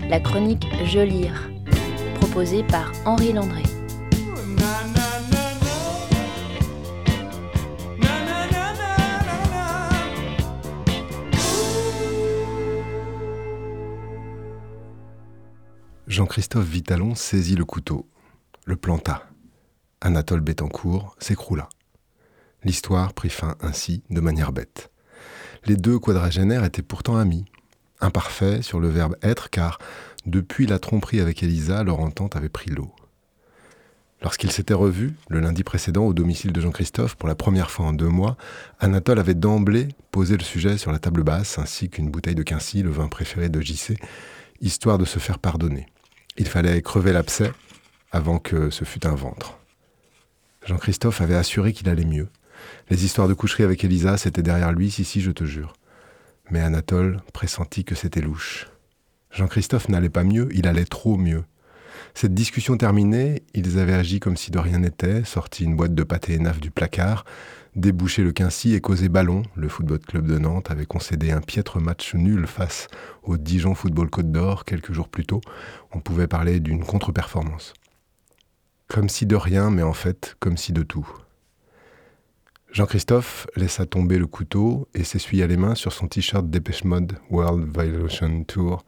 la chronique Je lire, proposée par Henri Landré. Jean-Christophe Vitalon saisit le couteau, le planta. Anatole Bettencourt s'écroula. L'histoire prit fin ainsi, de manière bête. Les deux quadragénaires étaient pourtant amis. Imparfaits sur le verbe être, car depuis la tromperie avec Élisa, leur entente avait pris l'eau. Lorsqu'ils s'étaient revus, le lundi précédent, au domicile de Jean-Christophe, pour la première fois en 2 mois, Anatole avait d'emblée posé le sujet sur la table basse, ainsi qu'une bouteille de Quincy, le vin préféré de JC, histoire de se faire pardonner. Il fallait crever l'abcès avant que ce fût un ventre. Jean-Christophe avait assuré qu'il allait mieux. Les histoires de coucherie avec Élisa, c'était derrière lui, si, je te jure. Mais Anatole pressentit que c'était louche. Jean-Christophe n'allait pas mieux, il allait trop mieux. Cette discussion terminée, ils avaient agi comme si de rien n'était, sorti une boîte de pâté énaf du placard, débouché le Quincy et causé ballon. Le Football Club de Nantes avait concédé un piètre match nul face au Dijon Football Côte d'Or quelques jours plus tôt. On pouvait parler d'une contre-performance. Comme si de rien, mais en fait, comme si de tout. Jean-Christophe laissa tomber le couteau et s'essuya les mains sur son t-shirt Dépêche Mode World Violation Tour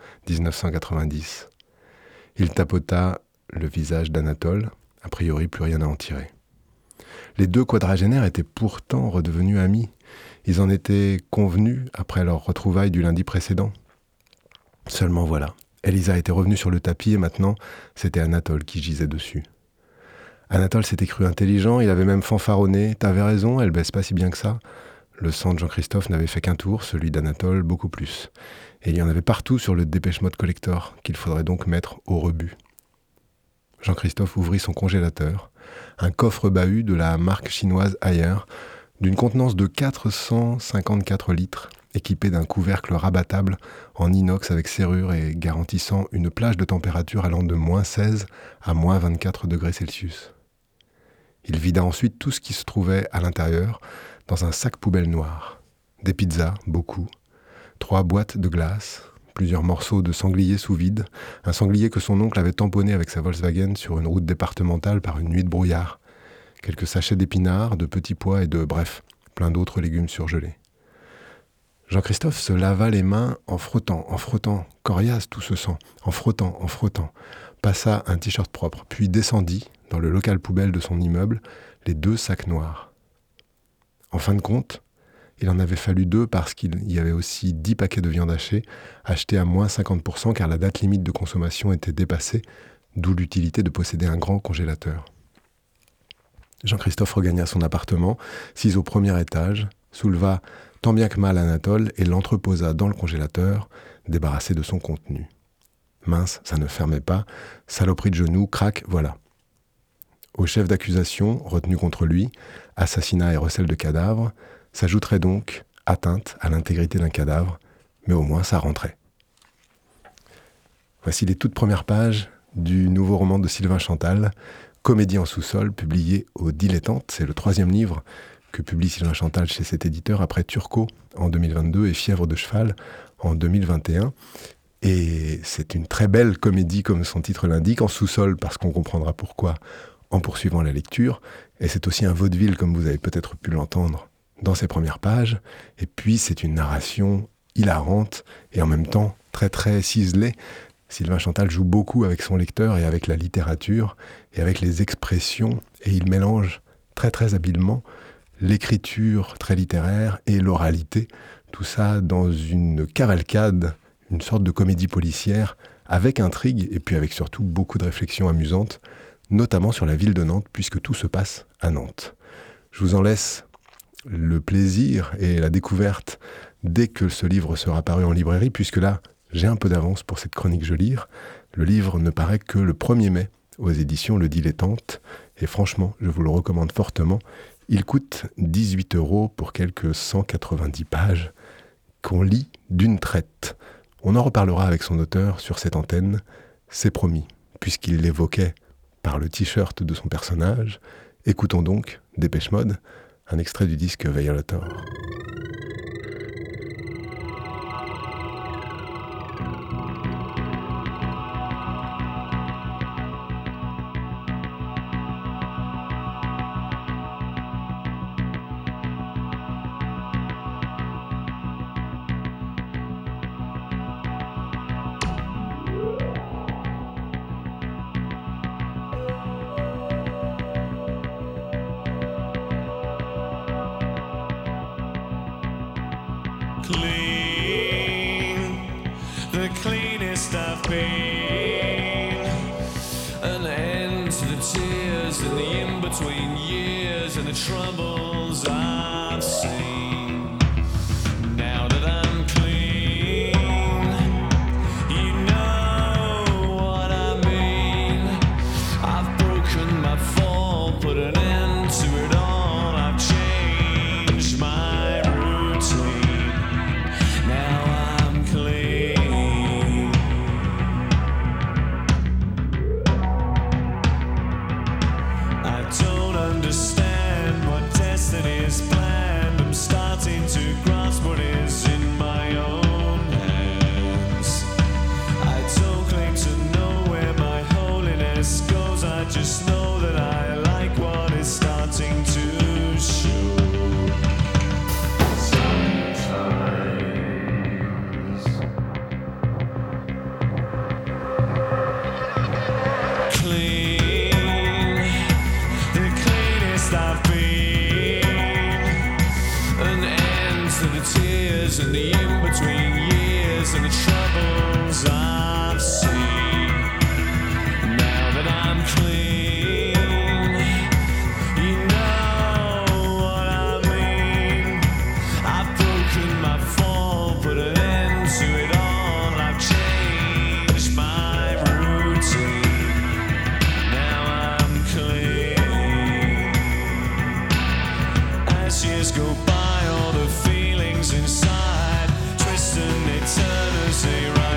1990. Il tapota le visage d'Anatole, a priori plus rien à en tirer. Les deux quadragénaires étaient pourtant redevenus amis. Ils en étaient convenus après leur retrouvaille du lundi précédent. Seulement voilà, Élisa était revenue sur le tapis et maintenant, c'était Anatole qui gisait dessus. Anatole s'était cru intelligent, il avait même fanfaronné. « T'avais raison, elle baisse pas si bien que ça. » Le sang de Jean-Christophe n'avait fait qu'un tour, celui d'Anatole beaucoup plus. Et il y en avait partout sur le Dépêche Mode Collector, qu'il faudrait donc mettre au rebut. Jean-Christophe ouvrit son congélateur, un coffre-bahut de la marque chinoise Haier, d'une contenance de 454 litres, équipé d'un couvercle rabattable en inox avec serrure et garantissant une plage de température allant de -16 à -24 degrés Celsius. Il vida ensuite tout ce qui se trouvait à l'intérieur dans un sac poubelle noir. Des pizzas, beaucoup, 3 boîtes de glace, plusieurs morceaux de sanglier sous vide, un sanglier que son oncle avait tamponné avec sa Volkswagen sur une route départementale par une nuit de brouillard, quelques sachets d'épinards, de petits pois et bref, plein d'autres légumes surgelés. Jean-Christophe se lava les mains en frottant, coriace tout ce sang, en frottant, passa un t-shirt propre, puis descendit, dans le local poubelle de son immeuble, les 2 sacs noirs. En fin de compte, il en avait fallu 2 parce qu'il y avait aussi 10 paquets de viande hachée, achetés à -50% car la date limite de consommation était dépassée, d'où l'utilité de posséder un grand congélateur. Jean-Christophe regagna son appartement, s'is au premier étage, souleva tant bien que mal Anatole et l'entreposa dans le congélateur, débarrassé de son contenu. Mince, ça ne fermait pas, saloperie de genou, crac, voilà. Au chef d'accusation, retenu contre lui, assassinat et recel de cadavre, s'ajouterait donc atteinte à l'intégrité d'un cadavre, mais au moins ça rentrait. Voici les toutes premières pages du nouveau roman de Sylvain Chantal, Comédie en sous-sol, publié au Dilettante. C'est le 3e livre que publie Sylvain Chantal chez cet éditeur, après Turco en 2022 et Fièvre de cheval en 2021. Et c'est une très belle comédie, comme son titre l'indique, en sous-sol, parce qu'on comprendra pourquoi en poursuivant la lecture. Et c'est aussi un vaudeville, comme vous avez peut-être pu l'entendre dans ses premières pages. Et puis, c'est une narration hilarante et en même temps très très ciselée. Sylvain Chantal joue beaucoup avec son lecteur et avec la littérature et avec les expressions. Et il mélange très très habilement l'écriture très littéraire et l'oralité. Tout ça dans une cavalcade, une sorte de comédie policière avec intrigue et puis avec surtout beaucoup de réflexions amusantes, notamment sur la ville de Nantes, puisque tout se passe à Nantes. Je vous en laisse le plaisir et la découverte dès que ce livre sera paru en librairie, puisque là, j'ai un peu d'avance pour cette chronique Je lire. Le livre ne paraît que le 1er mai aux éditions Le Dilettante, et franchement, je vous le recommande fortement. Il coûte 18 € pour quelques 190 pages qu'on lit d'une traite. On en reparlera avec son auteur sur cette antenne, c'est promis, puisqu'il l'évoquait par le t-shirt de son personnage. Écoutons donc Dépêche Mode, un extrait du disque Violator. clean, the cleanest I've been. An end to the tears and the in-between years and the troubles I've seen. Now that I'm clean, you know what I mean. I've broken my fall, put an end to it all. I've changed my routine. Now I'm clean. I don't understand what destiny's planned. I'm starting to grasp what is in my own hands. I don't claim to know where my holiness goes. I just know that I like what is starting to show. Sometimes clean, the cleanest I've been. An end to the tears and the in-between years and the troubles I've seen. Now that I'm clean, you know what I mean. I've broken my fall, put an end to it all. I've changed my routine. Now I'm clean. As years go by, all the feelings inside twist and they turn as they rise.